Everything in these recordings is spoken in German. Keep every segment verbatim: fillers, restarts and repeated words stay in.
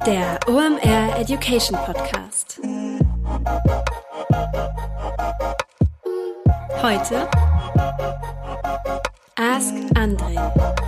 Der O M R Education Podcast. Heute Ask André.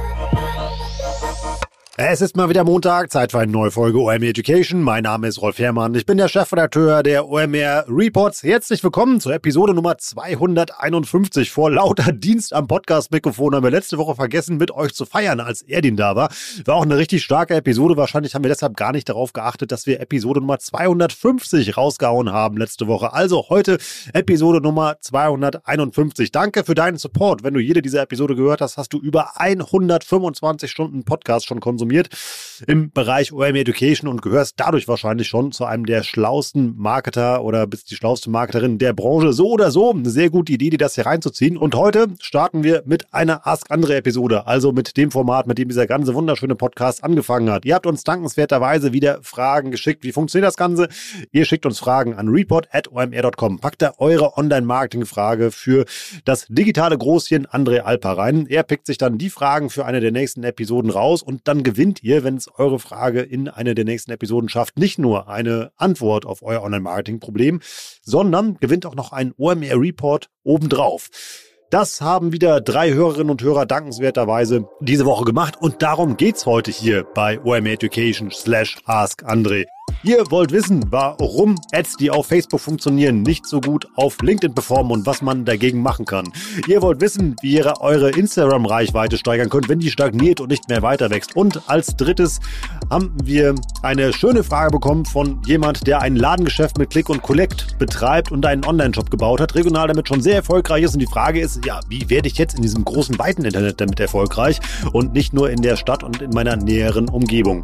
Es ist mal wieder Montag, Zeit für eine neue Folge O M R Education. Mein Name ist Rolf Herrmann, ich bin der Chefredakteur der O M R Reports. Herzlich willkommen zur Episode Nummer zweihunderteinundfünfzig. Vor lauter Dienst am Podcast-Mikrofon haben wir letzte Woche vergessen, mit euch zu feiern, als Erdin da war. War auch eine richtig starke Episode. Wahrscheinlich haben wir deshalb gar nicht darauf geachtet, dass wir Episode Nummer zweihundertfünfzig rausgehauen haben letzte Woche. Also heute Episode Nummer zweihunderteinundfünfzig. Danke für deinen Support. Wenn du jede dieser Episode gehört hast, hast du über hundertfünfundzwanzig Stunden Podcast schon konsumiert im Bereich O M R Education und gehörst dadurch wahrscheinlich schon zu einem der schlauesten Marketer oder bist die schlauste Marketerin der Branche. So oder so, eine sehr gute Idee, dir das hier reinzuziehen. Und heute starten wir mit einer Ask André Episode, also mit dem Format, mit dem dieser ganze wunderschöne Podcast angefangen hat. Ihr habt uns dankenswerterweise wieder Fragen geschickt. Wie funktioniert das Ganze? Ihr schickt uns Fragen an report at o m r dot com. Packt da eure Online-Marketing-Frage für das digitale Großchen André Alper rein. Er pickt sich dann die Fragen für eine der nächsten Episoden raus und dann gewinnt ihr, wenn es eure Frage in eine der nächsten Episoden schafft, nicht nur eine Antwort auf euer Online-Marketing-Problem, sondern gewinnt auch noch einen O M R-Report obendrauf. Das haben wieder drei Hörerinnen und Hörer dankenswerterweise diese Woche gemacht und darum geht's heute hier bei O M R Education slash Ask André. Ihr wollt wissen, warum Ads, die auf Facebook funktionieren, nicht so gut auf LinkedIn performen und was man dagegen machen kann. Ihr wollt wissen, wie ihr eure Instagram-Reichweite steigern könnt, wenn die stagniert und nicht mehr weiter wächst. Und als drittes haben wir eine schöne Frage bekommen von jemand, der ein Ladengeschäft mit Click und Collect betreibt und einen Online-Shop gebaut hat, regional damit schon sehr erfolgreich ist. Und die Frage ist, ja, wie werde ich jetzt in diesem großen, weiten Internet damit erfolgreich und nicht nur in der Stadt und in meiner näheren Umgebung?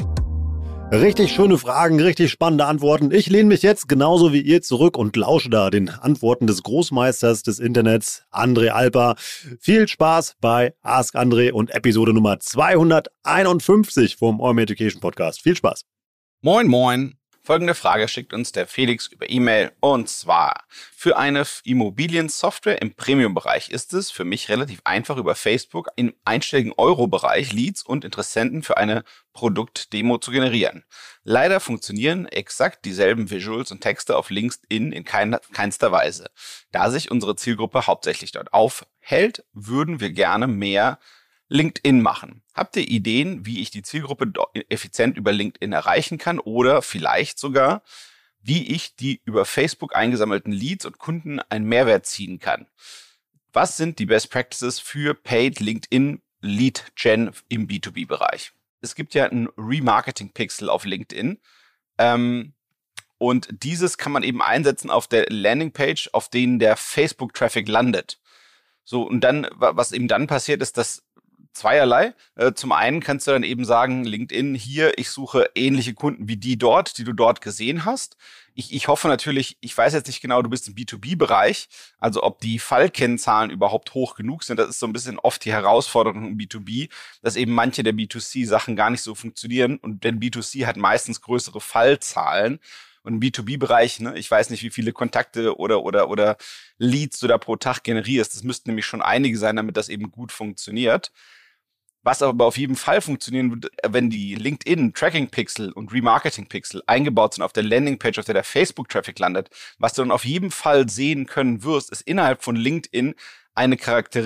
Richtig schöne Fragen, richtig spannende Antworten. Ich lehne mich jetzt genauso wie ihr zurück und lausche da den Antworten des Großmeisters des Internets, André Alper. Viel Spaß bei Ask André und Episode Nummer zweihunderteinundfünfzig vom O M R Education Podcast. Viel Spaß. Moin, moin. Folgende Frage schickt uns der Felix über E-Mail und zwar: Für eine Immobiliensoftware im Premium-Bereich ist es für mich relativ einfach, über Facebook im einstelligen Euro-Bereich Leads und Interessenten für eine Produktdemo zu generieren. Leider funktionieren exakt dieselben Visuals und Texte auf LinkedIn in keiner, keinster Weise. Da sich unsere Zielgruppe hauptsächlich dort aufhält, würden wir gerne mehr LinkedIn machen. Habt ihr Ideen, wie ich die Zielgruppe effizient über LinkedIn erreichen kann oder vielleicht sogar, wie ich die über Facebook eingesammelten Leads und Kunden einen Mehrwert ziehen kann? Was sind die Best Practices für Paid LinkedIn Lead Gen im B zwei B-Bereich? Es gibt ja ein Remarketing-Pixel auf LinkedIn ähm, und dieses kann man eben einsetzen auf der Landingpage, auf denen der Facebook-Traffic landet. So, und dann, was eben dann passiert, ist, dass zweierlei. Äh, zum einen kannst du dann eben sagen, LinkedIn, hier, ich suche ähnliche Kunden wie die dort, die du dort gesehen hast. Ich, ich hoffe natürlich, ich weiß jetzt nicht genau, du bist im B zwei B-Bereich, also ob die Fallkennzahlen überhaupt hoch genug sind. Das ist so ein bisschen oft die Herausforderung im B zwei B, dass eben manche der B zwei C-Sachen gar nicht so funktionieren. Und denn B zwei C hat meistens größere Fallzahlen. Und im B zwei B-Bereich, ne, ich weiß nicht, wie viele Kontakte oder oder oder Leads du da pro Tag generierst. Das müssten nämlich schon einige sein, damit das eben gut funktioniert. Was aber auf jeden Fall funktionieren wird, wenn die LinkedIn-Tracking-Pixel und Remarketing-Pixel eingebaut sind auf der Landingpage, auf der der Facebook-Traffic landet. Was du dann auf jeden Fall sehen können wirst, ist innerhalb von LinkedIn eine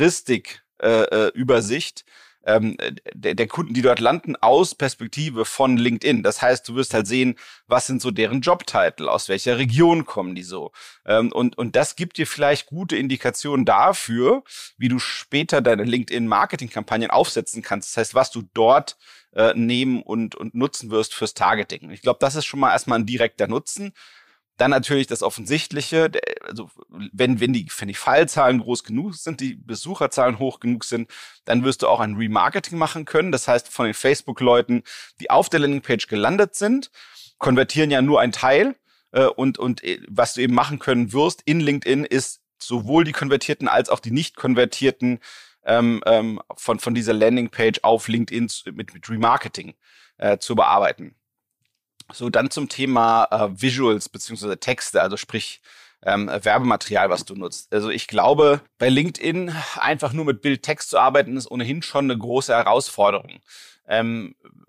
Charakteristik-Übersicht äh, ähm, der, der Kunden, die dort landen, aus Perspektive von LinkedIn. Das heißt, du wirst halt sehen, was sind so deren Jobtitel, aus welcher Region kommen die so. Ähm, und, und das gibt dir vielleicht gute Indikationen dafür, wie du später deine LinkedIn-Marketing-Kampagnen aufsetzen kannst. Das heißt, was du dort äh, nehmen und, und nutzen wirst fürs Targeting. Ich glaube, das ist schon mal erstmal ein direkter Nutzen. Dann natürlich das Offensichtliche, also wenn, wenn die, wenn die Fallzahlen groß genug sind, die Besucherzahlen hoch genug sind, dann wirst du auch ein Remarketing machen können. Das heißt, von den Facebook-Leuten, die auf der Landingpage gelandet sind, konvertieren ja nur ein Teil. Und, und was du eben machen können wirst in LinkedIn, ist sowohl die Konvertierten als auch die nicht konvertierten ähm, ähm, von, von dieser Landingpage auf LinkedIn mit, mit Remarketing äh, zu bearbeiten. So, dann zum Thema äh, Visuals beziehungsweise Texte, also sprich ähm, Werbematerial, was du nutzt. Also ich glaube, bei LinkedIn einfach nur mit Bild-Text zu arbeiten, ist ohnehin schon eine große Herausforderung. Ähm,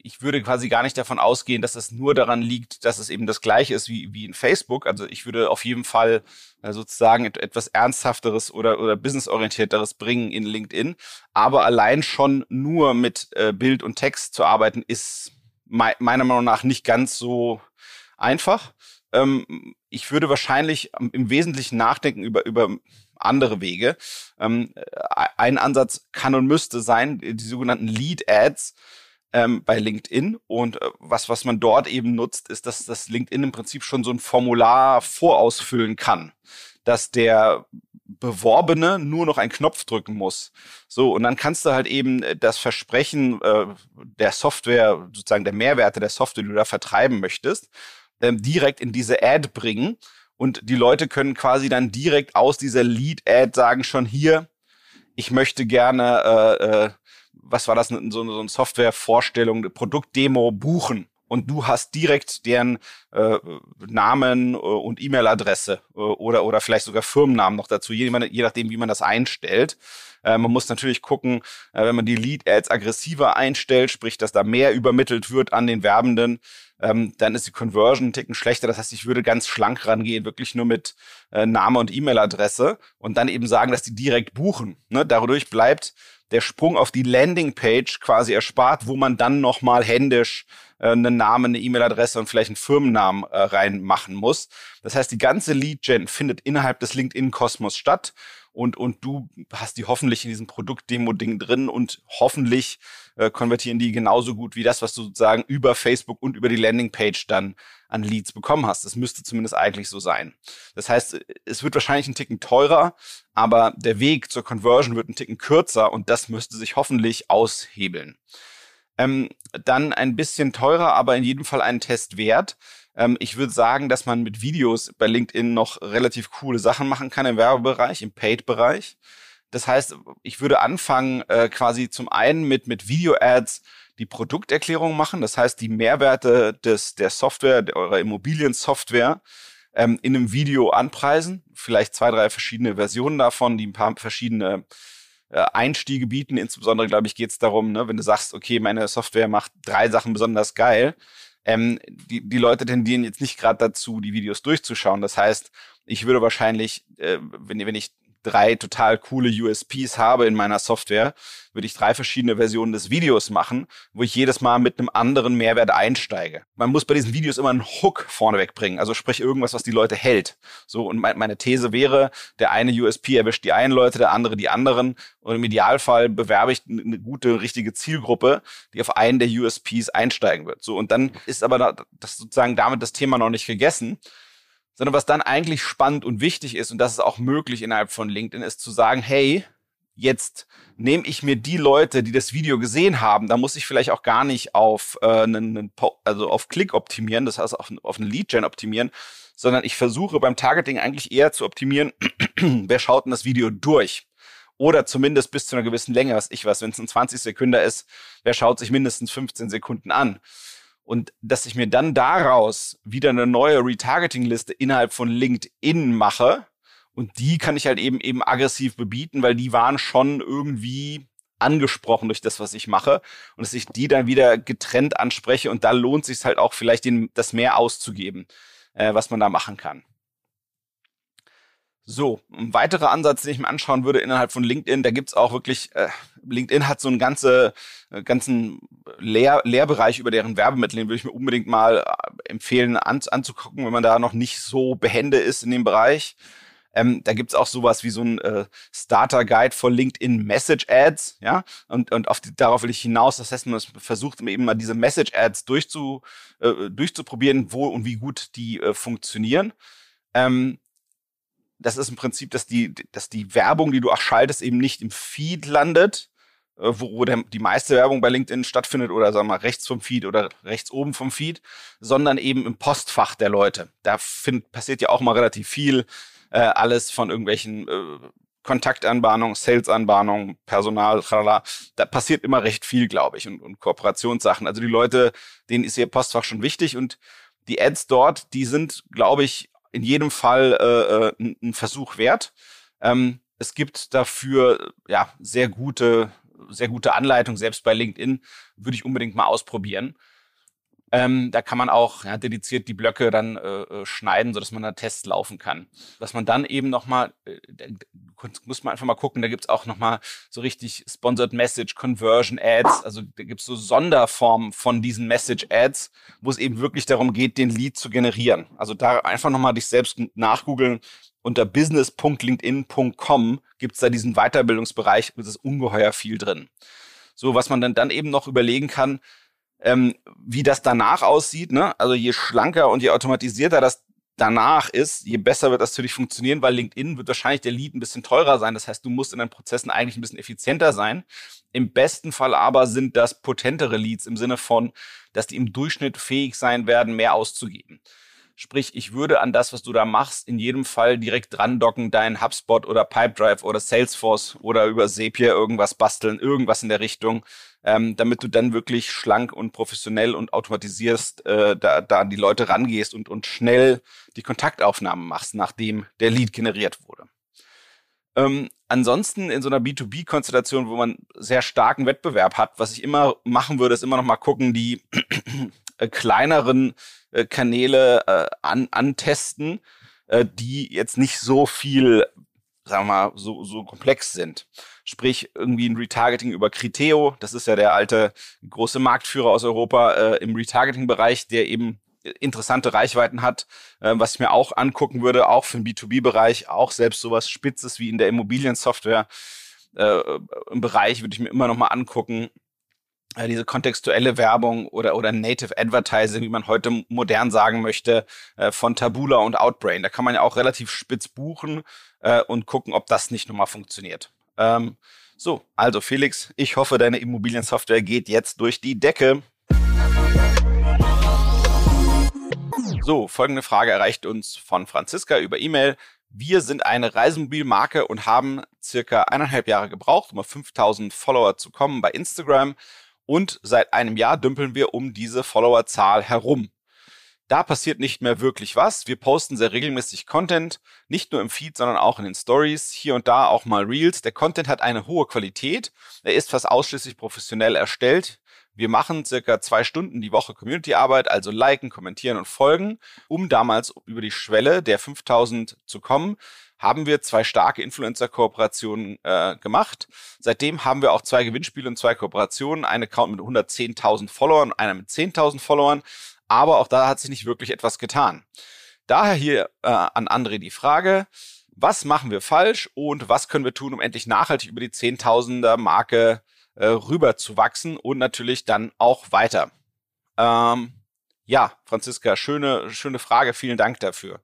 ich würde quasi gar nicht davon ausgehen, dass es nur daran liegt, dass es eben das Gleiche ist wie, wie in Facebook. Also ich würde auf jeden Fall äh, sozusagen et- etwas Ernsthafteres oder, oder businessorientierteres bringen in LinkedIn. Aber allein schon nur mit äh, Bild und Text zu arbeiten, ist me- meiner Meinung nach nicht ganz so einfach. Ähm, ich würde wahrscheinlich im Wesentlichen nachdenken über, über andere Wege. Ähm, ein Ansatz kann und müsste sein, die sogenannten Lead Ads ähm, bei LinkedIn. Und äh, was, was man dort eben nutzt, ist, dass das LinkedIn im Prinzip schon so ein Formular vorausfüllen kann, dass der Beworbene nur noch einen Knopf drücken muss. So, und dann kannst du halt eben das Versprechen äh, der Software, sozusagen der Mehrwerte der Software, die du da vertreiben möchtest, ähm, direkt in diese Ad bringen. Und die Leute können quasi dann direkt aus dieser Lead-Ad sagen schon hier, ich möchte gerne, äh, äh, was war das, so, so eine Softwarevorstellung, eine Produktdemo buchen. Und du hast direkt deren äh, Namen äh, und E-Mail-Adresse äh, oder oder vielleicht sogar Firmennamen noch dazu, je, je nachdem, wie man das einstellt. Äh, man muss natürlich gucken, äh, wenn man die Lead-Ads aggressiver einstellt, sprich, dass da mehr übermittelt wird an den Werbenden, ähm, dann ist die Conversion ein Ticken schlechter. Das heißt, ich würde ganz schlank rangehen, wirklich nur mit äh, Name und E-Mail-Adresse und dann eben sagen, dass die direkt buchen. Ne? Dadurch bleibt der Sprung auf die Landingpage quasi erspart, wo man dann nochmal händisch äh, einen Namen, eine E-Mail-Adresse und vielleicht einen Firmennamen äh, reinmachen muss. Das heißt, die ganze Lead-Gen findet innerhalb des LinkedIn-Kosmos statt und und du hast die hoffentlich in diesem Produkt-Demo-Ding drin und hoffentlich äh, konvertieren die genauso gut wie das, was du sozusagen über Facebook und über die Landingpage dann an Leads bekommen hast. Das müsste zumindest eigentlich so sein. Das heißt, es wird wahrscheinlich ein Ticken teurer, aber der Weg zur Conversion wird ein Ticken kürzer und das müsste sich hoffentlich aushebeln. Ähm, dann ein bisschen teurer, aber in jedem Fall einen Test wert. Ähm, ich würde sagen, dass man mit Videos bei LinkedIn noch relativ coole Sachen machen kann im Werbebereich, im Paid-Bereich. Das heißt, ich würde anfangen äh, quasi zum einen mit mit Video-Ads die Produkterklärung machen. Das heißt, die Mehrwerte des der Software, der, eurer Immobiliensoftware ähm, in einem Video anpreisen. Vielleicht zwei, drei verschiedene Versionen davon, die ein paar verschiedene äh, Einstiege bieten. Insbesondere, glaube ich, geht es darum, ne, wenn du sagst, okay, meine Software macht drei Sachen besonders geil. Ähm, die, die Leute tendieren jetzt nicht gerade dazu, die Videos durchzuschauen. Das heißt, ich würde wahrscheinlich, äh, wenn, wenn ich drei total coole U S Ps habe in meiner Software, würde ich drei verschiedene Versionen des Videos machen, wo ich jedes Mal mit einem anderen Mehrwert einsteige. Man muss bei diesen Videos immer einen Hook vorneweg bringen, also sprich irgendwas, was die Leute hält. So, und meine These wäre, der eine U S P erwischt die einen Leute, der andere die anderen. Und im Idealfall bewerbe ich eine gute, richtige Zielgruppe, die auf einen der U S Ps einsteigen wird. So, und dann ist aber das sozusagen damit das Thema noch nicht gegessen. Sondern was dann eigentlich spannend und wichtig ist, und das ist auch möglich innerhalb von LinkedIn, ist zu sagen, hey, jetzt nehme ich mir die Leute, die das Video gesehen haben, da muss ich vielleicht auch gar nicht auf äh, einen, also auf Klick optimieren, das heißt auf, auf einen Lead-Gen optimieren, sondern ich versuche beim Targeting eigentlich eher zu optimieren, wer schaut denn das Video durch? Oder zumindest bis zu einer gewissen Länge, was ich weiß, wenn es ein zwanzig Sekunden ist, wer schaut sich mindestens fünfzehn Sekunden an? Und dass ich mir dann daraus wieder eine neue Retargeting-Liste innerhalb von LinkedIn mache und die kann ich halt eben eben aggressiv bebieten, weil die waren schon irgendwie angesprochen durch das, was ich mache und dass ich die dann wieder getrennt anspreche und da lohnt es sich halt auch vielleicht den, das mehr auszugeben, äh, was man da machen kann. So, ein weiterer Ansatz, den ich mir anschauen würde innerhalb von LinkedIn, da gibt's auch wirklich, äh, LinkedIn hat so einen ganze, äh, ganzen Lehr- Lehrbereich über deren Werbemittel, den würde ich mir unbedingt mal äh, empfehlen an, anzugucken, wenn man da noch nicht so behende ist in dem Bereich. Ähm, da gibt's auch sowas wie so ein äh, Starter-Guide for LinkedIn Message Ads, ja, und, und auf die, darauf will ich hinaus. Das heißt, man versucht eben mal diese Message Ads durchzu, äh, durchzuprobieren, wo und wie gut die äh, funktionieren. Ähm, Das ist im Prinzip, dass die, dass die Werbung, die du auch schaltest, eben nicht im Feed landet, wo, wo der, die meiste Werbung bei LinkedIn stattfindet oder sagen wir mal rechts vom Feed oder rechts oben vom Feed, sondern eben im Postfach der Leute. Da find, passiert ja auch mal relativ viel, äh, alles von irgendwelchen äh, Kontaktanbahnungen, Salesanbahnungen, Personal, tralala. Da passiert immer recht viel, glaube ich, und, und Kooperationssachen. Also die Leute, denen ist ihr Postfach schon wichtig und die Ads dort, die sind, glaube ich, in jedem Fall äh, ein Versuch wert. Ähm, es gibt dafür ja sehr gute sehr gute Anleitung, selbst bei LinkedIn, würde ich unbedingt mal ausprobieren. Ähm, da kann man auch ja, dediziert die Blöcke dann äh, schneiden, sodass man da Tests laufen kann. Was man dann eben nochmal, äh, muss man einfach mal gucken, da gibt's auch nochmal so richtig Sponsored Message, Conversion Ads, also da gibt's so Sonderformen von diesen Message Ads, wo es eben wirklich darum geht, den Lead zu generieren. Also da einfach nochmal dich selbst nachgoogeln. Unter business punkt linkedin punkt com gibt's da diesen Weiterbildungsbereich, es ist ungeheuer viel drin. So, was man dann, dann eben noch überlegen kann, Ähm, wie das danach aussieht, ne? Also je schlanker und je automatisierter das danach ist, je besser wird das für dich funktionieren, weil LinkedIn wird wahrscheinlich der Lead ein bisschen teurer sein. Das heißt, du musst in deinen Prozessen eigentlich ein bisschen effizienter sein. Im besten Fall aber sind das potentere Leads im Sinne von, dass die im Durchschnitt fähig sein werden, mehr auszugeben. Sprich, ich würde an das, was du da machst, in jedem Fall direkt dran docken, deinen HubSpot oder Pipedrive oder Salesforce oder über Zapier irgendwas basteln, irgendwas in der Richtung, ähm, damit du dann wirklich schlank und professionell und automatisierst, äh, da, da an die Leute rangehst und, und schnell die Kontaktaufnahmen machst, nachdem der Lead generiert wurde. Ähm, ansonsten in so einer B zwei B-Konstellation, wo man sehr starken Wettbewerb hat, was ich immer machen würde, ist immer noch mal gucken, die äh, kleineren äh, Kanäle äh, an, antesten, äh, die jetzt nicht so viel, sagen wir mal, so, so komplex sind. Sprich, irgendwie ein Retargeting über Criteo, das ist ja der alte große Marktführer aus Europa äh, im Retargeting-Bereich, der eben interessante Reichweiten hat, äh, was ich mir auch angucken würde, auch für den B zwei B-Bereich, auch selbst sowas Spitzes wie in der Immobiliensoftware äh, im Bereich würde ich mir immer noch mal angucken. Äh, diese kontextuelle Werbung oder oder Native Advertising, wie man heute modern sagen möchte, äh, von Taboola und Outbrain. Da kann man ja auch relativ spitz buchen äh, und gucken, ob das nicht nochmal funktioniert. Ähm, so, also Felix, ich hoffe, deine Immobiliensoftware geht jetzt durch die Decke. So, folgende Frage erreicht uns von Franziska über E-Mail. Wir sind eine Reisemobilmarke und haben circa eineinhalb Jahre gebraucht, um auf fünftausend Follower zu kommen bei Instagram. Und seit einem Jahr dümpeln wir um diese Followerzahl herum. Da passiert nicht mehr wirklich was. Wir posten sehr regelmäßig Content, nicht nur im Feed, sondern auch in den Stories, hier und da auch mal Reels. Der Content hat eine hohe Qualität. Er ist fast ausschließlich professionell erstellt. Wir machen circa zwei Stunden die Woche Community-Arbeit, also liken, kommentieren und folgen. Um damals über die Schwelle der fünftausend zu kommen, haben wir zwei starke Influencer-Kooperationen äh, gemacht. Seitdem haben wir auch zwei Gewinnspiele und zwei Kooperationen. Ein Account mit hundertzehntausend Followern und einer mit zehntausend Followern. Aber auch da hat sich nicht wirklich etwas getan. Daher hier äh, an André die Frage, was machen wir falsch und was können wir tun, um endlich nachhaltig über die Zehntausender-Marke äh, rüber zu wachsen und natürlich dann auch weiter? Ähm, ja, Franziska, schöne, schöne Frage, vielen Dank dafür.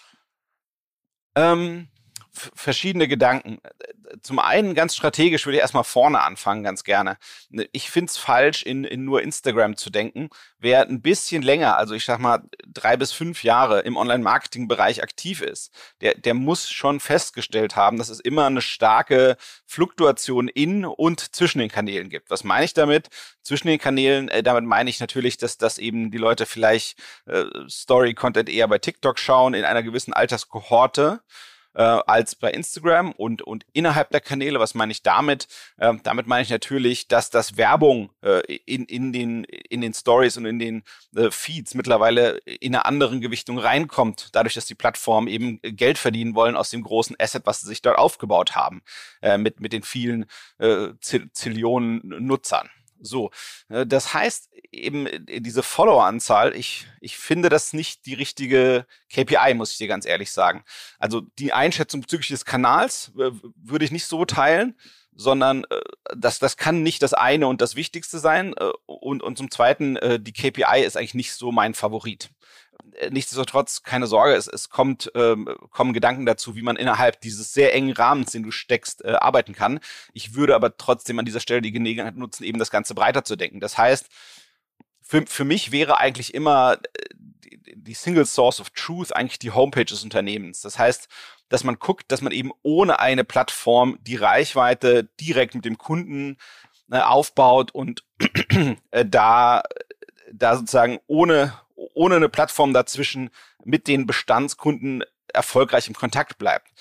Ähm, f- verschiedene Gedanken. Zum einen ganz strategisch würde ich erstmal vorne anfangen, ganz gerne. Ich find's falsch, in, in nur Instagram zu denken. Wer ein bisschen länger, also ich sag mal drei bis fünf Jahre im Online-Marketing-Bereich aktiv ist, der, der muss schon festgestellt haben, dass es immer eine starke Fluktuation in und zwischen den Kanälen gibt. Was meine ich damit? Zwischen den Kanälen, äh, damit meine ich natürlich, dass, dass eben die Leute vielleicht äh, Story-Content eher bei TikTok schauen, in einer gewissen Alterskohorte, Äh, als bei Instagram und und innerhalb der Kanäle. Was meine ich damit? Ähm, damit meine ich natürlich, dass das Werbung äh, in in den in den Stories und in den äh, Feeds mittlerweile in einer anderen Gewichtung reinkommt, dadurch, dass die Plattformen eben Geld verdienen wollen aus dem großen Asset, was sie sich dort aufgebaut haben, äh, mit mit den vielen äh, Zillionen Nutzern. So, äh, das heißt eben äh, diese Follower-Anzahl, ich, ich finde das nicht die richtige K P I, muss ich dir ganz ehrlich sagen. Also die Einschätzung bezüglich des Kanals äh, würde ich nicht so teilen, sondern äh, das, das kann nicht das eine und das Wichtigste sein. Äh, und, und zum Zweiten, äh, die K P I ist eigentlich nicht so mein Favorit. Nichtsdestotrotz, keine Sorge, es, es kommt, ähm, kommen Gedanken dazu, wie man innerhalb dieses sehr engen Rahmens, den du steckst, äh, arbeiten kann. Ich würde aber trotzdem an dieser Stelle die Gelegenheit nutzen, eben das Ganze breiter zu denken. Das heißt, für, für mich wäre eigentlich immer die, die Single Source of Truth eigentlich die Homepage des Unternehmens. Das heißt, dass man guckt, dass man eben ohne eine Plattform die Reichweite direkt mit dem Kunden äh, aufbaut und äh, da, da sozusagen ohne ohne eine Plattform dazwischen mit den Bestandskunden erfolgreich im Kontakt bleibt.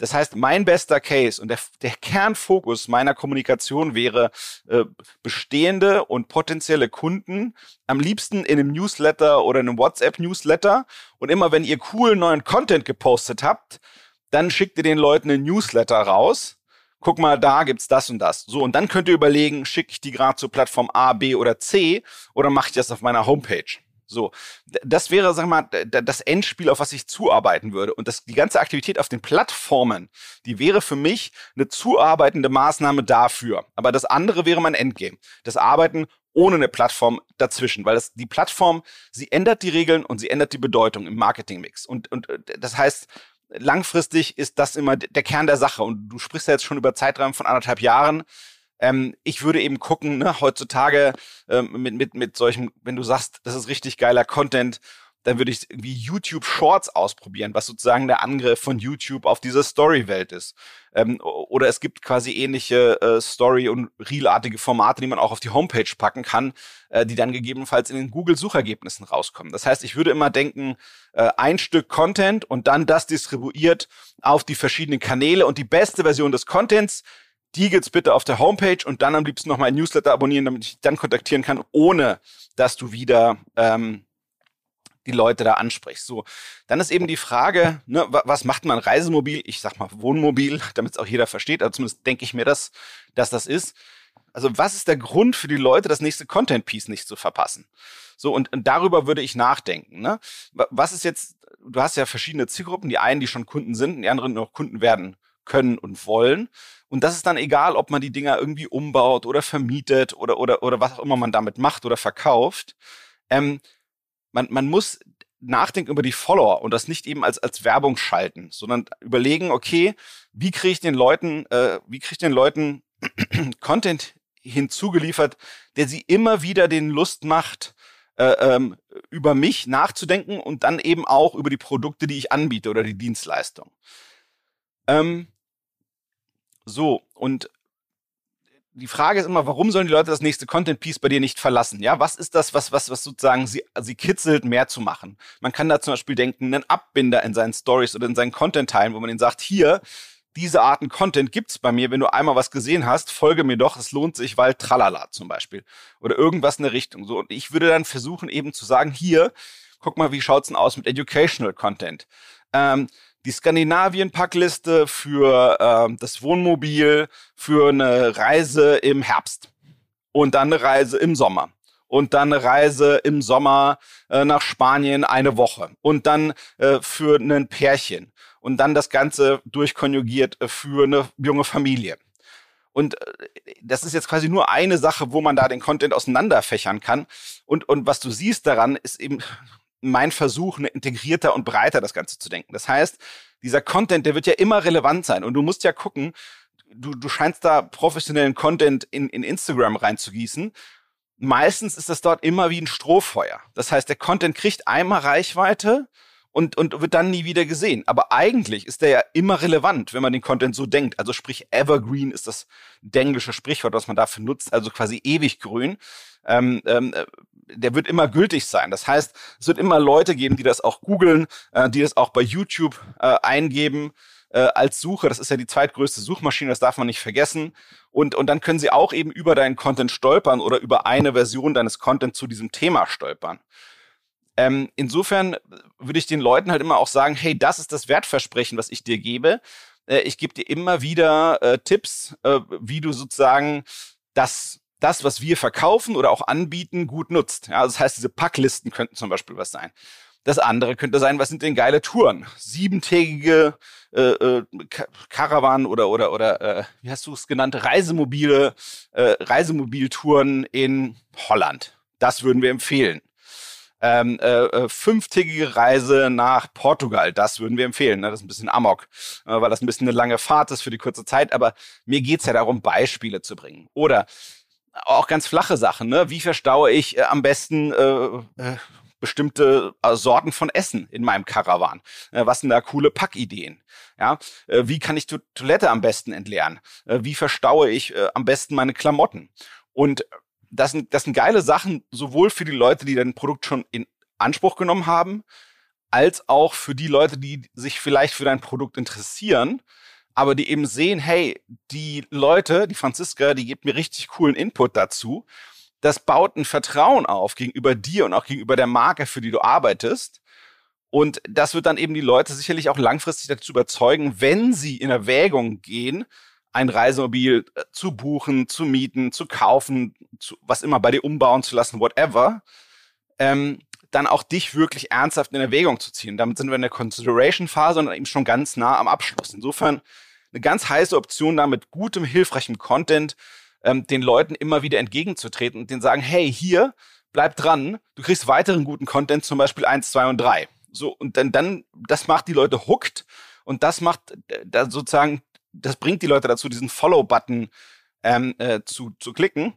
Das heißt, mein bester Case und der, der Kernfokus meiner Kommunikation wäre, äh, bestehende und potenzielle Kunden am liebsten in einem Newsletter oder einem WhatsApp-Newsletter. Und immer wenn ihr coolen neuen Content gepostet habt, dann schickt ihr den Leuten einen Newsletter raus. Guck mal, da gibt's das und das. So, und dann könnt ihr überlegen, schicke ich die gerade zur Plattform A, B oder C oder mache ich das auf meiner Homepage? So, das wäre, sag mal, das Endspiel, auf was ich zuarbeiten würde. Und das, die ganze Aktivität auf den Plattformen, die wäre für mich eine zuarbeitende Maßnahme dafür. Aber das andere wäre mein Endgame. Das Arbeiten ohne eine Plattform dazwischen. Weil das, die Plattform, sie ändert die Regeln und sie ändert die Bedeutung im Marketingmix. Und, und das heißt, langfristig ist das immer der Kern der Sache. Und du sprichst ja jetzt schon über Zeitrahmen von anderthalb Jahren. Ähm, ich würde eben gucken, ne, heutzutage ähm, mit, mit, mit solchen, wenn du sagst, das ist richtig geiler Content, dann würde ich irgendwie YouTube Shorts ausprobieren, was sozusagen der Angriff von YouTube auf diese Story-Welt ist. Ähm, oder es gibt quasi ähnliche äh, Story- und Reel-artige Formate, die man auch auf die Homepage packen kann, äh, die dann gegebenenfalls in den Google-Suchergebnissen rauskommen. Das heißt, ich würde immer denken, äh, ein Stück Content und dann das distribuiert auf die verschiedenen Kanäle und die beste Version des Contents, die gibt's bitte auf der Homepage und dann am liebsten noch mal ein Newsletter abonnieren, damit ich dann kontaktieren kann, ohne dass du wieder ähm, die Leute da ansprichst. So, dann ist eben die Frage, ne, was macht man Reisemobil? Ich sag mal Wohnmobil, damit es auch jeder versteht. Also zumindest denke ich mir, dass, dass das ist. Also was ist der Grund für die Leute, das nächste Content-Piece nicht zu verpassen? So, und, und darüber würde ich nachdenken. Ne? Was ist jetzt, du hast ja verschiedene Zielgruppen, die einen, die schon Kunden sind, und die anderen noch Kunden werden können und wollen. Und das ist dann egal, ob man die Dinger irgendwie umbaut oder vermietet oder, oder, oder was auch immer man damit macht oder verkauft. Ähm, man, man muss nachdenken über die Follower und das nicht eben als, als Werbung schalten, sondern überlegen, okay, wie kriege ich den Leuten, äh, wie kriege ich den Leuten Content hinzugeliefert, der sie immer wieder den Lust macht, äh, ähm, über mich nachzudenken und dann eben auch über die Produkte, die ich anbiete oder die Dienstleistung. Ähm, so, und die Frage ist immer, warum sollen die Leute das nächste Content-Piece bei dir nicht verlassen? Ja, was ist das, was, was, was sozusagen sie, sie kitzelt, mehr zu machen? Man kann da zum Beispiel denken, einen Abbinder in seinen Stories oder in seinen Content teilen, wo man ihnen sagt, hier, diese Arten Content gibt's bei mir, wenn du einmal was gesehen hast, folge mir doch, es lohnt sich, weil tralala zum Beispiel. Oder irgendwas in der Richtung. So, und ich würde dann versuchen eben zu sagen, hier, guck mal, wie schaut's denn aus mit Educational Content? Ähm, die Skandinavien-Packliste für ähm, das Wohnmobil, für eine Reise im Herbst und dann eine Reise im Sommer und dann eine Reise im Sommer äh, nach Spanien eine Woche und dann äh, für ein Pärchen und dann das Ganze durchkonjugiert äh, für eine junge Familie. Und äh, das ist jetzt quasi nur eine Sache, wo man da den Content auseinanderfächern kann. Und, und was du siehst daran, ist eben mein Versuch, ne, integrierter und breiter das Ganze zu denken. Das heißt, dieser Content, der wird ja immer relevant sein. Und du musst ja gucken, du, du scheinst da professionellen Content in, in Instagram reinzugießen. Meistens ist das dort immer wie ein Strohfeuer. Das heißt, der Content kriegt einmal Reichweite und, und wird dann nie wieder gesehen. Aber eigentlich ist der ja immer relevant, wenn man den Content so denkt. Also sprich, Evergreen ist das englische Sprichwort, was man dafür nutzt, also quasi ewig grün. Ähm, ähm, der wird immer gültig sein. Das heißt, es wird immer Leute geben, die das auch googeln, äh, die das auch bei YouTube äh, eingeben äh, als Suche. Das ist ja die zweitgrößte Suchmaschine, das darf man nicht vergessen. Und, und dann können sie auch eben über deinen Content stolpern oder über eine Version deines Content zu diesem Thema stolpern. Ähm, insofern würde ich den Leuten halt immer auch sagen, hey, das ist das Wertversprechen, was ich dir gebe. Äh, ich gebe dir immer wieder äh, Tipps, äh, wie du sozusagen das das, was wir verkaufen oder auch anbieten, gut nutzt. Ja, das heißt, diese Packlisten könnten zum Beispiel was sein. Das andere könnte sein, was sind denn geile Touren? Siebentägige äh, äh, Karawan oder oder oder äh, wie hast du es genannt? Reisemobile, äh, Reisemobiltouren in Holland. Das würden wir empfehlen. Ähm, äh, fünftägige Reise nach Portugal, das würden wir empfehlen. Ne? Das ist ein bisschen Amok, äh, weil das ein bisschen eine lange Fahrt ist für die kurze Zeit. Aber mir geht's ja darum, Beispiele zu bringen. Oder auch ganz flache Sachen, ne? Wie verstaue ich äh, am besten äh, äh, bestimmte äh, Sorten von Essen in meinem Karawan? Äh, was sind da coole Packideen? Ja, äh, wie kann ich die Toilette am besten entleeren? Äh, wie verstaue ich äh, am besten meine Klamotten? Und das sind, das sind geile Sachen, sowohl für die Leute, die dein Produkt schon in Anspruch genommen haben, als auch für die Leute, die sich vielleicht für dein Produkt interessieren, aber die eben sehen, hey, die Leute, die Franziska, die gibt mir richtig coolen Input dazu. Das baut ein Vertrauen auf gegenüber dir und auch gegenüber der Marke, für die du arbeitest. Und das wird dann eben die Leute sicherlich auch langfristig dazu überzeugen, wenn sie in Erwägung gehen, ein Reisemobil zu buchen, zu mieten, zu kaufen, zu, was immer bei dir umbauen zu lassen, whatever, ähm, dann auch dich wirklich ernsthaft in Erwägung zu ziehen. Damit sind wir in der Consideration-Phase und eben schon ganz nah am Abschluss. Insofern eine ganz heiße Option, da mit gutem, hilfreichem Content ähm, den Leuten immer wieder entgegenzutreten und denen sagen, hey, hier, bleib dran, du kriegst weiteren guten Content, zum Beispiel eins, zwei und drei. So, und dann, dann, das macht die Leute hooked und das macht da sozusagen, das bringt die Leute dazu, diesen Follow-Button ähm, äh, zu, zu klicken.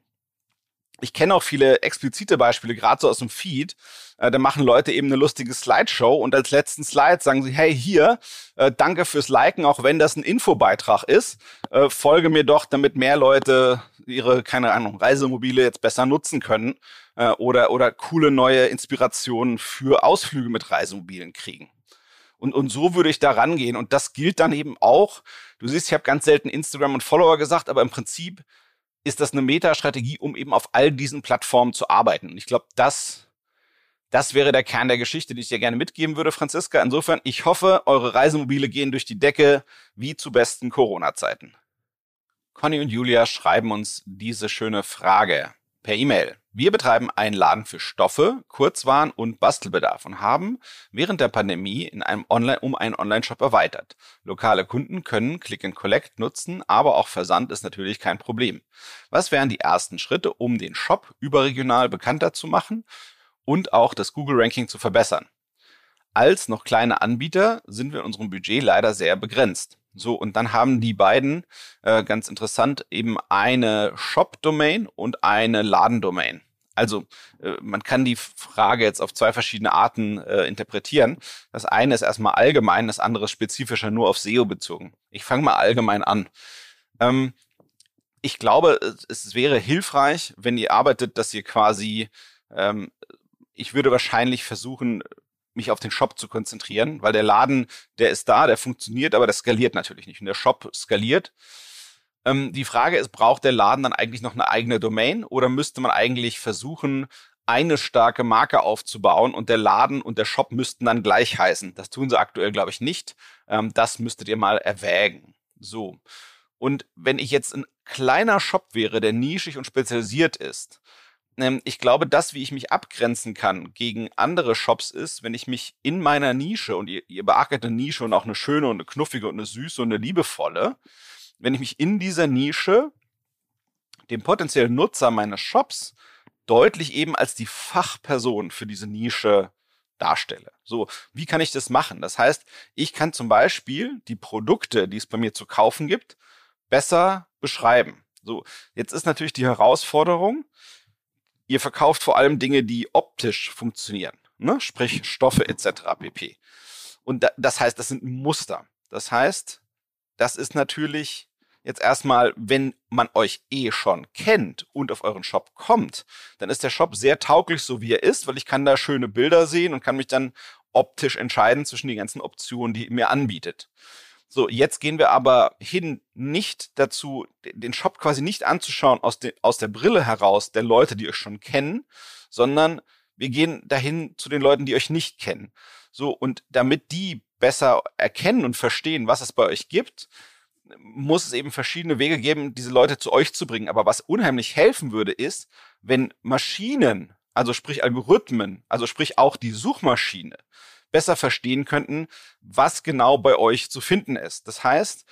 Ich kenne auch viele explizite Beispiele, gerade so aus dem Feed. Äh, da machen Leute eben eine lustige Slideshow und als letzten Slide sagen sie, hey, hier, äh, danke fürs Liken, auch wenn das ein Infobeitrag ist. Äh, folge mir doch, damit mehr Leute ihre, keine Ahnung, Reisemobile jetzt besser nutzen können äh, oder, oder coole neue Inspirationen für Ausflüge mit Reisemobilen kriegen. Und, und so würde ich da rangehen. Und das gilt dann eben auch, du siehst, ich habe ganz selten Instagram und Follower gesagt, aber im Prinzip ist das eine Meta-Strategie, um eben auf all diesen Plattformen zu arbeiten. Und ich glaube, das, das wäre der Kern der Geschichte, die ich dir gerne mitgeben würde, Franziska. Insofern, ich hoffe, eure Reisemobile gehen durch die Decke wie zu besten Corona-Zeiten. Conny und Julia schreiben uns diese schöne Frage per E-Mail. Wir betreiben einen Laden für Stoffe, Kurzwaren und Bastelbedarf und haben während der Pandemie in einem Online um einen Online-Shop erweitert. Lokale Kunden können Click and Collect nutzen, aber auch Versand ist natürlich kein Problem. Was wären die ersten Schritte, um den Shop überregional bekannter zu machen und auch das Google-Ranking zu verbessern? Als noch kleine Anbieter sind wir in unserem Budget leider sehr begrenzt. So, und dann haben die beiden, äh, ganz interessant, eben eine Shop-Domain und eine Ladendomain. Also äh, man kann die Frage jetzt auf zwei verschiedene Arten äh, interpretieren. Das eine ist erstmal allgemein, das andere ist spezifischer nur auf S E O bezogen. Ich fange mal allgemein an. Ähm, ich glaube, es, es wäre hilfreich, wenn ihr arbeitet, dass ihr quasi, ähm, ich würde wahrscheinlich versuchen, mich auf den Shop zu konzentrieren, weil der Laden, der ist da, der funktioniert, aber der skaliert natürlich nicht. Und der Shop skaliert. Ähm, die Frage ist, braucht der Laden dann eigentlich noch eine eigene Domain oder müsste man eigentlich versuchen, eine starke Marke aufzubauen und der Laden und der Shop müssten dann gleich heißen? Das tun sie aktuell, glaube ich, nicht. Ähm, das müsstet ihr mal erwägen. So. Und wenn ich jetzt ein kleiner Shop wäre, der nischig und spezialisiert ist, ich glaube, das, wie ich mich abgrenzen kann gegen andere Shops ist, wenn ich mich in meiner Nische, und ihr, ihr beackert eine Nische und auch eine schöne und eine knuffige und eine süße und eine liebevolle, wenn ich mich in dieser Nische dem potenziellen Nutzer meines Shops deutlich eben als die Fachperson für diese Nische darstelle. So, wie kann ich das machen? Das heißt, ich kann zum Beispiel die Produkte, die es bei mir zu kaufen gibt, besser beschreiben. So, jetzt ist natürlich die Herausforderung, ihr verkauft vor allem Dinge, die optisch funktionieren, ne? Sprich Stoffe et cetera pp. Und da, das heißt, das sind Muster. Das heißt, das ist natürlich jetzt erstmal, wenn man euch eh schon kennt und auf euren Shop kommt, dann ist der Shop sehr tauglich, so wie er ist, weil ich kann da schöne Bilder sehen und kann mich dann optisch entscheiden zwischen den ganzen Optionen, die ihr mir anbietet. So, jetzt gehen wir aber hin, nicht dazu, den Shop quasi nicht anzuschauen aus, de, aus der Brille heraus der Leute, die euch schon kennen, sondern wir gehen dahin zu den Leuten, die euch nicht kennen. So, und damit die besser erkennen und verstehen, was es bei euch gibt, muss es eben verschiedene Wege geben, diese Leute zu euch zu bringen. Aber was unheimlich helfen würde, ist, wenn Maschinen, also sprich Algorithmen, also sprich auch die Suchmaschine, besser verstehen könnten, was genau bei euch zu finden ist. Das heißt,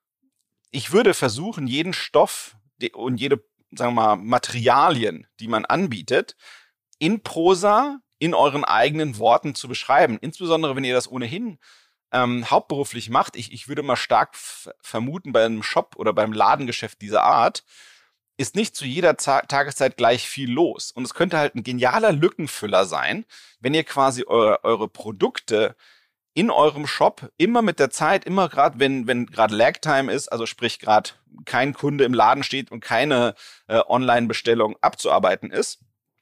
ich würde versuchen, jeden Stoff und jede, sagen wir mal, Materialien, die man anbietet, in Prosa, in euren eigenen Worten zu beschreiben. Insbesondere, wenn ihr das ohnehin ähm, hauptberuflich macht. Ich, ich würde mal stark f- vermuten, bei einem Shop oder beim Ladengeschäft dieser Art, ist nicht zu jeder Z- Tageszeit gleich viel los. Und es könnte halt ein genialer Lückenfüller sein, wenn ihr quasi eure, eure Produkte in eurem Shop immer mit der Zeit, immer gerade, wenn wenn gerade Lagtime ist, also sprich gerade kein Kunde im Laden steht und keine äh, Online-Bestellung abzuarbeiten ist,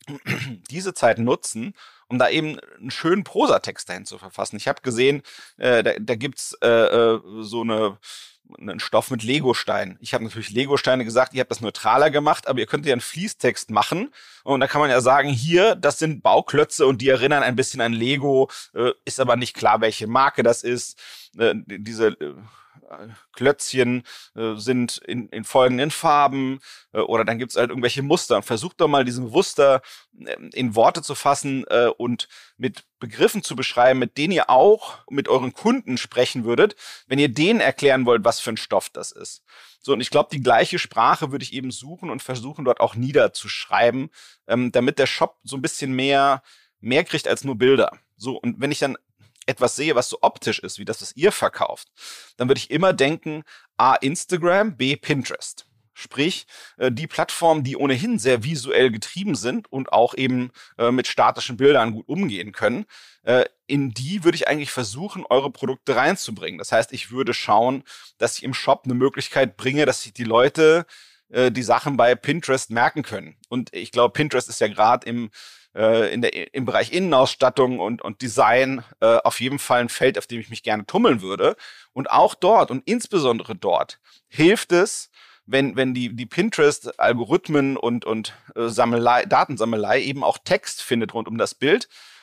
diese Zeit nutzen, um da eben einen schönen Prosatext dahin zu verfassen. Ich habe gesehen, äh, da, da gibt's äh, äh, so eine einen Stoff mit Legosteinen. Ich habe natürlich Legosteine gesagt, ihr habt das neutraler gemacht, aber ihr könnt ja einen Fließtext machen und da kann man ja sagen, hier, das sind Bauklötze und die erinnern ein bisschen an Lego, äh, ist aber nicht klar, welche Marke das ist. Äh, diese äh, Klötzchen äh, sind in, in folgenden Farben äh, oder dann gibt's halt irgendwelche Muster. Und versucht doch mal diese Muster äh, in Worte zu fassen äh, und mit Begriffen zu beschreiben, mit denen ihr auch mit euren Kunden sprechen würdet, wenn ihr denen erklären wollt, was für ein Stoff das ist. So, und ich glaube, die gleiche Sprache würde ich eben suchen und versuchen, dort auch niederzuschreiben, ähm, damit der Shop so ein bisschen mehr, mehr kriegt als nur Bilder. So, und wenn ich dann etwas sehe, was so optisch ist, wie das, was ihr verkauft, dann würde ich immer denken, A, Instagram, B, Pinterest. Sprich, äh, die Plattformen, die ohnehin sehr visuell getrieben sind und auch eben äh, mit statischen Bildern gut umgehen können, äh, in die würde ich eigentlich versuchen, eure Produkte reinzubringen. Das heißt, ich würde schauen, dass ich im Shop eine Möglichkeit bringe, dass sich die Leute äh, die Sachen bei Pinterest merken können. Und ich glaube, Pinterest ist ja gerade im in der, im Bereich Innenausstattung und, und Design äh, auf jeden Fall ein Feld, auf dem ich mich gerne tummeln würde. Und auch dort und insbesondere dort hilft es, wenn, wenn die, die Pinterest-Algorithmen und, und äh, Sammelei, Datensammelei eben auch Text findet rund um das Bild.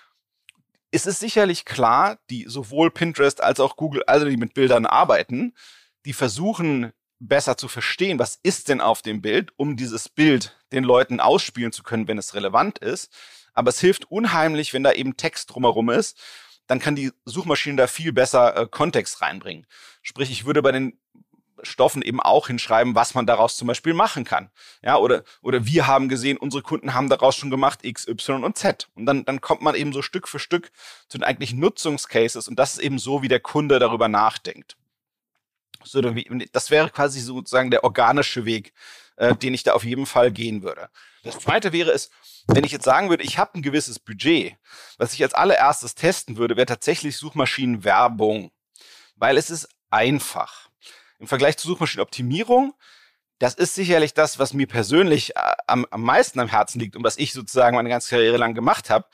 Es ist sicherlich klar, die sowohl Pinterest als auch Google, also die mit Bildern arbeiten, die versuchen besser zu verstehen, was ist denn auf dem Bild, um dieses Bild den Leuten ausspielen zu können, wenn es relevant ist. Aber es hilft unheimlich, wenn da eben Text drumherum ist. Dann kann die Suchmaschine da viel besser äh, Kontext reinbringen. Sprich, ich würde bei den Stoffen eben auch hinschreiben, was man daraus zum Beispiel machen kann. Ja, oder, oder wir haben gesehen, unsere Kunden haben daraus schon gemacht X, Y und Z. Und dann, dann kommt man eben so Stück für Stück zu den eigentlichen Nutzungscases. Und das ist eben so, wie der Kunde darüber nachdenkt. So, das wäre quasi sozusagen der organische Weg, äh, den ich da auf jeden Fall gehen würde. Das zweite wäre es, wenn ich jetzt sagen würde, ich habe ein gewisses Budget, was ich als allererstes testen würde, wäre tatsächlich Suchmaschinenwerbung, weil es ist einfach. Im Vergleich zur Suchmaschinenoptimierung, das ist sicherlich das, was mir persönlich äh, am, am meisten am Herzen liegt und was ich sozusagen meine ganze Karriere lang gemacht habe.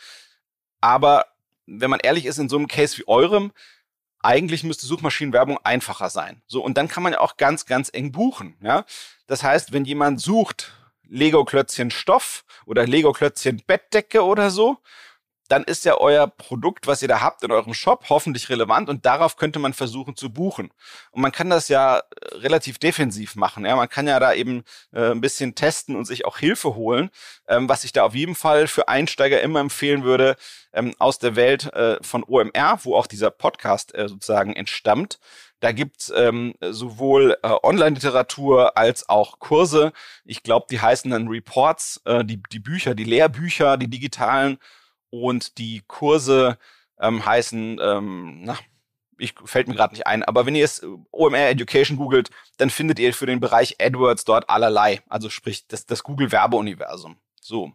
Aber wenn man ehrlich ist, in so einem Case wie eurem, eigentlich müsste Suchmaschinenwerbung einfacher sein. So, und dann kann man ja auch ganz, ganz eng buchen. Ja? Das heißt, wenn jemand sucht Lego-Klötzchen Stoff oder Lego-Klötzchen Bettdecke oder so, dann ist ja euer Produkt, was ihr da habt in eurem Shop, hoffentlich relevant und darauf könnte man versuchen zu buchen. Und man kann das ja relativ defensiv machen. Ja, man kann ja da eben äh, ein bisschen testen und sich auch Hilfe holen, ähm, was ich da auf jeden Fall für Einsteiger immer empfehlen würde, ähm, aus der Welt äh, von O M R, wo auch dieser Podcast äh, sozusagen entstammt. Da gibt's ähm, sowohl äh, Online-Literatur als auch Kurse. Ich glaube, die heißen dann Reports, äh, die, die Bücher, die Lehrbücher, die digitalen. Und die Kurse ähm, heißen, ähm, na, ich fällt mir gerade nicht ein, aber wenn ihr es O M R Education googelt, dann findet ihr für den Bereich AdWords dort allerlei. Also sprich, das, das Google-Werbeuniversum. So.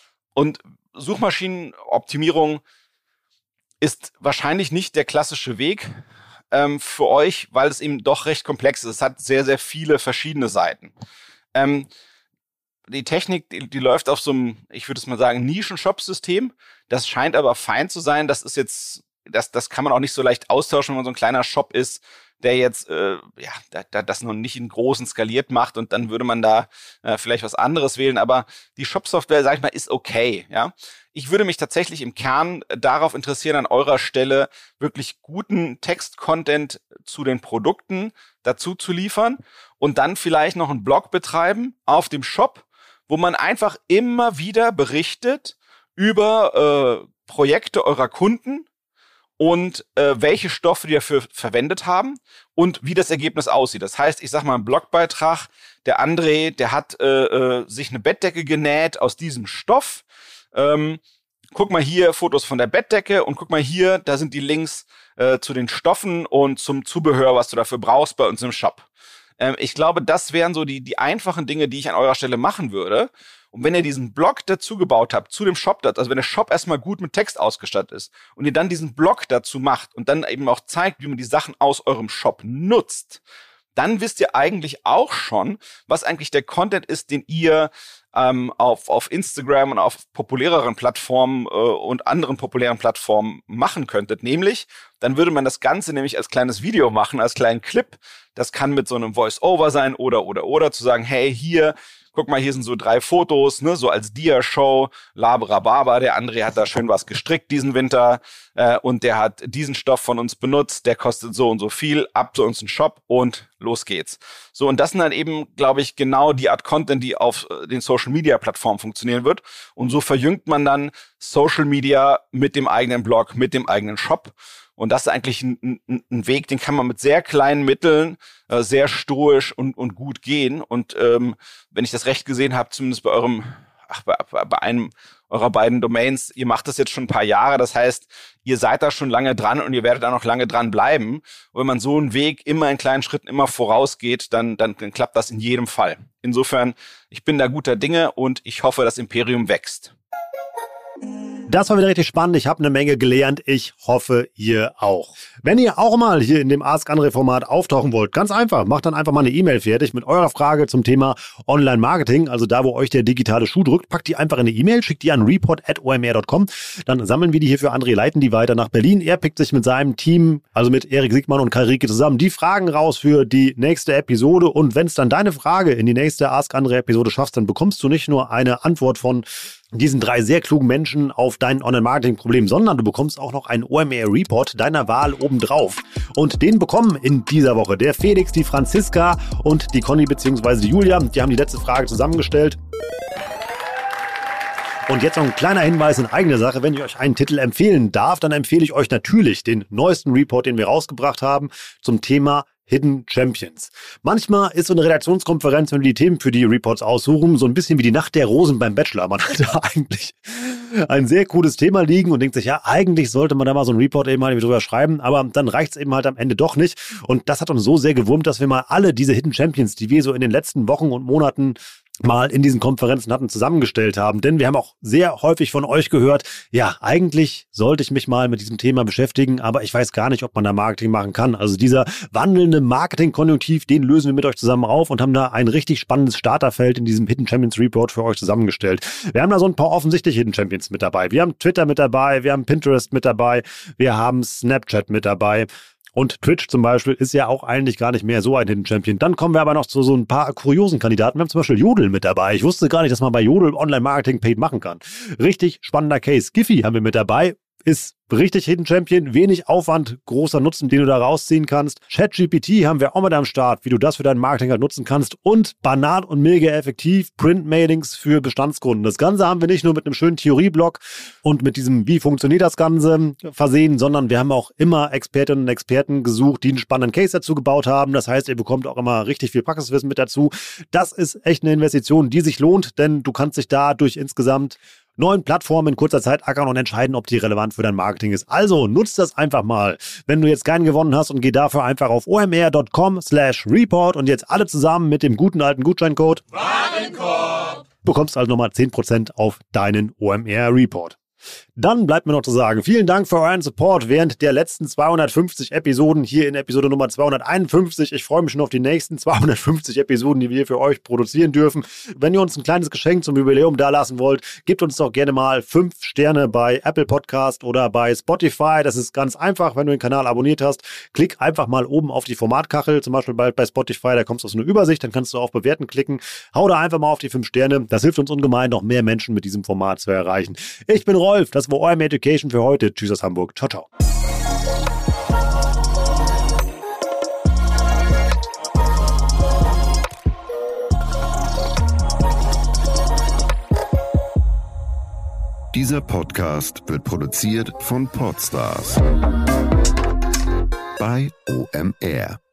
Und Suchmaschinenoptimierung ist wahrscheinlich nicht der klassische Weg ähm, für euch, weil es eben doch recht komplex ist. Es hat sehr, sehr viele verschiedene Seiten. Ähm, Die Technik, die, die läuft auf so einem, ich würde es mal sagen, Nischen-Shop-System. Das scheint aber fein zu sein. Das ist jetzt, das, das kann man auch nicht so leicht austauschen, wenn man so ein kleiner Shop ist, der jetzt, äh, ja, da, da, das noch nicht in großen skaliert macht und dann würde man da äh, vielleicht was anderes wählen. Aber die Shop-Software, sag ich mal, ist okay, ja. Ich würde mich tatsächlich im Kern darauf interessieren, an eurer Stelle wirklich guten Text-Content zu den Produkten dazu zu liefern und dann vielleicht noch einen Blog betreiben auf dem Shop, wo man einfach immer wieder berichtet über äh, Projekte eurer Kunden und äh, welche Stoffe die dafür verwendet haben und wie das Ergebnis aussieht. Das heißt, ich sag mal, ein Blogbeitrag, der André, der hat äh, äh, sich eine Bettdecke genäht aus diesem Stoff. Ähm, guck mal hier Fotos von der Bettdecke und guck mal hier, da sind die Links äh, zu den Stoffen und zum Zubehör, was du dafür brauchst bei uns im Shop. Ähm, ich glaube, das wären so die, die einfachen Dinge, die ich an eurer Stelle machen würde. Und wenn ihr diesen Blog dazu gebaut habt, zu dem Shop, also wenn der Shop erstmal gut mit Text ausgestattet ist und ihr dann diesen Blog dazu macht und dann eben auch zeigt, wie man die Sachen aus eurem Shop nutzt, dann wisst ihr eigentlich auch schon, was eigentlich der Content ist, den ihr ähm, auf, auf Instagram und auf populäreren Plattformen äh, und anderen populären Plattformen machen könntet. Nämlich, dann würde man das Ganze nämlich als kleines Video machen, als kleinen Clip. Das kann mit so einem Voice-Over sein oder, oder, oder zu sagen, hey, hier, guck mal, hier sind so drei Fotos, ne, so als Dia-Show, Labrababa, der André hat da schön was gestrickt diesen Winter äh, und der hat diesen Stoff von uns benutzt, der kostet so und so viel, ab zu uns in den Shop und los geht's. So, und das sind dann eben, glaube ich, genau die Art Content, die auf äh, den Social-Media-Plattformen funktionieren wird. Und so verjüngt man dann Social Media mit dem eigenen Blog, mit dem eigenen Shop. Und das ist eigentlich ein, ein, ein Weg, den kann man mit sehr kleinen Mitteln äh, sehr stoisch und, und gut gehen. Und ähm, wenn ich das recht gesehen habe, zumindest bei eurem, ach, bei, bei einem eurer beiden Domains, ihr macht das jetzt schon ein paar Jahre. Das heißt, ihr seid da schon lange dran und ihr werdet da noch lange dran bleiben. Und wenn man so einen Weg immer in kleinen Schritten immer vorausgeht, dann, dann, dann klappt das in jedem Fall. Insofern, ich bin da guter Dinge und ich hoffe, das Imperium wächst. Das war wieder richtig spannend. Ich habe eine Menge gelernt. Ich hoffe, ihr auch. Wenn ihr auch mal hier in dem Ask André Format auftauchen wollt, ganz einfach, macht dann einfach mal eine E-Mail fertig mit eurer Frage zum Thema Online-Marketing. Also da, wo euch der digitale Schuh drückt, packt die einfach in eine E-Mail, schickt die an report at o m r dot com. Dann sammeln wir die hier für André, leiten die weiter nach Berlin. Er pickt sich mit seinem Team, also mit Erik Siegmann und Kai Rieke zusammen, die Fragen raus für die nächste Episode. Und wenn es dann deine Frage in die nächste Ask André Episode schaffst, dann bekommst du nicht nur eine Antwort von diesen drei sehr klugen Menschen auf dein Online-Marketing-Problem, sondern du bekommst auch noch einen O M R-Report deiner Wahl obendrauf. Und den bekommen in dieser Woche der Felix, die Franziska und die Conny bzw. die Julia. Die haben die letzte Frage zusammengestellt. Und jetzt noch ein kleiner Hinweis in eigene Sache. Wenn ich euch einen Titel empfehlen darf, dann empfehle ich euch natürlich den neuesten Report, den wir rausgebracht haben, zum Thema Hidden Champions. Manchmal ist so eine Redaktionskonferenz, wenn wir die Themen für die Reports aussuchen, so ein bisschen wie die Nacht der Rosen beim Bachelor. Man hat da eigentlich ein sehr cooles Thema liegen und denkt sich, ja, eigentlich sollte man da mal so einen Report eben mal drüber schreiben, aber dann reicht es eben halt am Ende doch nicht. Und das hat uns so sehr gewurmt, dass wir mal alle diese Hidden Champions, die wir so in den letzten Wochen und Monaten mal in diesen Konferenzen hatten, zusammengestellt haben. Denn wir haben auch sehr häufig von euch gehört, ja, eigentlich sollte ich mich mal mit diesem Thema beschäftigen, aber ich weiß gar nicht, ob man da Marketing machen kann. Also dieser wandelnde Marketing-Konjunktiv, den lösen wir mit euch zusammen auf und haben da ein richtig spannendes Starterfeld in diesem Hidden Champions Report für euch zusammengestellt. Wir haben da so ein paar offensichtliche Hidden Champions mit dabei. Wir haben Twitter mit dabei, wir haben Pinterest mit dabei, wir haben Snapchat mit dabei. Und Twitch zum Beispiel ist ja auch eigentlich gar nicht mehr so ein Hidden Champion. Dann kommen wir aber noch zu so ein paar kuriosen Kandidaten. Wir haben zum Beispiel Jodel mit dabei. Ich wusste gar nicht, dass man bei Jodel Online-Marketing paid machen kann. Richtig spannender Case. Giphy haben wir mit dabei. Ist richtig Hidden Champion, wenig Aufwand, großer Nutzen, den du da rausziehen kannst. ChatGPT haben wir auch mit am Start, wie du das für dein Marketing halt nutzen kannst. Und banal und mega effektiv Print-Mailings für Bestandskunden. Das Ganze haben wir nicht nur mit einem schönen Theorieblock und mit diesem, wie funktioniert das Ganze, versehen, sondern wir haben auch immer Expertinnen und Experten gesucht, die einen spannenden Case dazu gebaut haben. Das heißt, ihr bekommt auch immer richtig viel Praxiswissen mit dazu. Das ist echt eine Investition, die sich lohnt, denn du kannst dich dadurch insgesamt neuen Plattformen in kurzer Zeit ackern und entscheiden, ob die relevant für dein Marketing ist. Also nutzt das einfach mal, wenn du jetzt keinen gewonnen hast, und geh dafür einfach auf o m r dot com slash report und jetzt alle zusammen mit dem guten alten Gutscheincode Warenkorb bekommst also nochmal zehn Prozent auf deinen O M R-Report. Dann bleibt mir noch zu sagen, vielen Dank für euren Support während der letzten zweihundertfünfzig Episoden hier in Episode Nummer zweihunderteinundfünfzig. Ich freue mich schon auf die nächsten zweihundertfünfzig Episoden, die wir für euch produzieren dürfen. Wenn ihr uns ein kleines Geschenk zum Jubiläum dalassen wollt, gebt uns doch gerne mal fünf Sterne bei Apple Podcast oder bei Spotify. Das ist ganz einfach, wenn du den Kanal abonniert hast. Klick einfach mal oben auf die Formatkachel, zum Beispiel bei, bei Spotify, da kommst du auf so eine Übersicht, dann kannst du auf Bewerten klicken. Hau da einfach mal auf die fünf Sterne. Das hilft uns ungemein, noch mehr Menschen mit diesem Format zu erreichen. Ich bin Rolf, das war O M R Education für heute. Tschüss aus Hamburg. Ciao, ciao. Dieser Podcast wird produziert von Podstars bei O M R.